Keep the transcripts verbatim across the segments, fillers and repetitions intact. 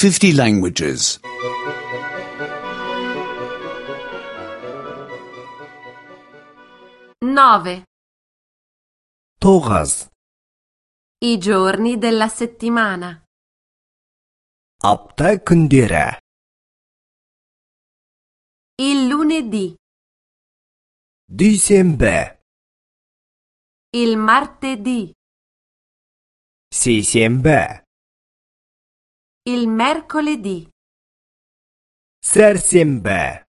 fifty languages. nove. to'qqiz. I giorni della settimana. Hafta kunlari. Il lunedì. Dushanba. Il martedì. Seshanba. Il mercoledì. Sarshanba.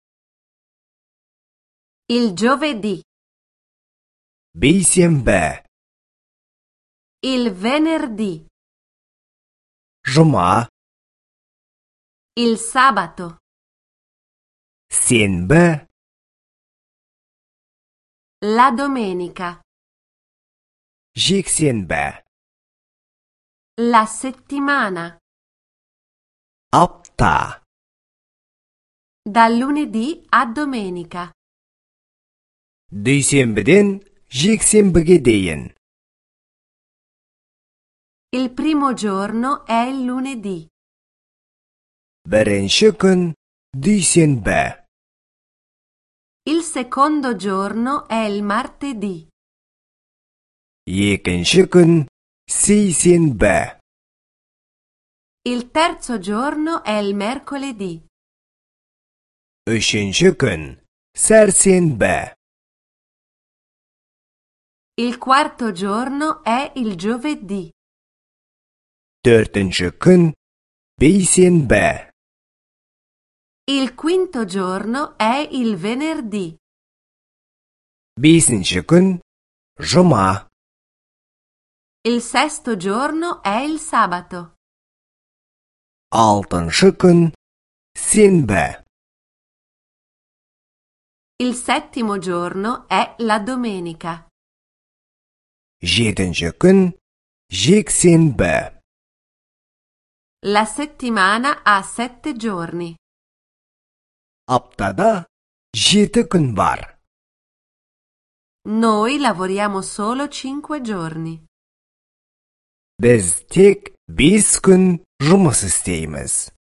Il giovedì. Beshhanba. Il venerdì. Juma. Il sabato. Shanba. La domenica. Jekşenba. La settimana. Hafta. Dal lunedì a domenica. Dushanbadan jekşenbaga дейін. Il primo giorno è il lunedì. Birinchi kun dushanba. Il secondo giorno è il martedì. Ikkinchi kun seshanba. Il terzo giorno è il mercoledì. Uchinchi kun sarshanba. Il quarto giorno è il giovedì. To'rtinchi kun beshhanba. Il quinto giorno è il venerdì. Beshinchi kun juma. Il sesto giorno è il sabato. Altinchi kun shanba. Il settimo giorno è la domenica. Yedinchi kun jekşenba. La settimana ha sette giorni. Haftada yedi kun var. Noi lavoriamo solo cinque giorni. Biz tek besh kun жұмыс істейміз.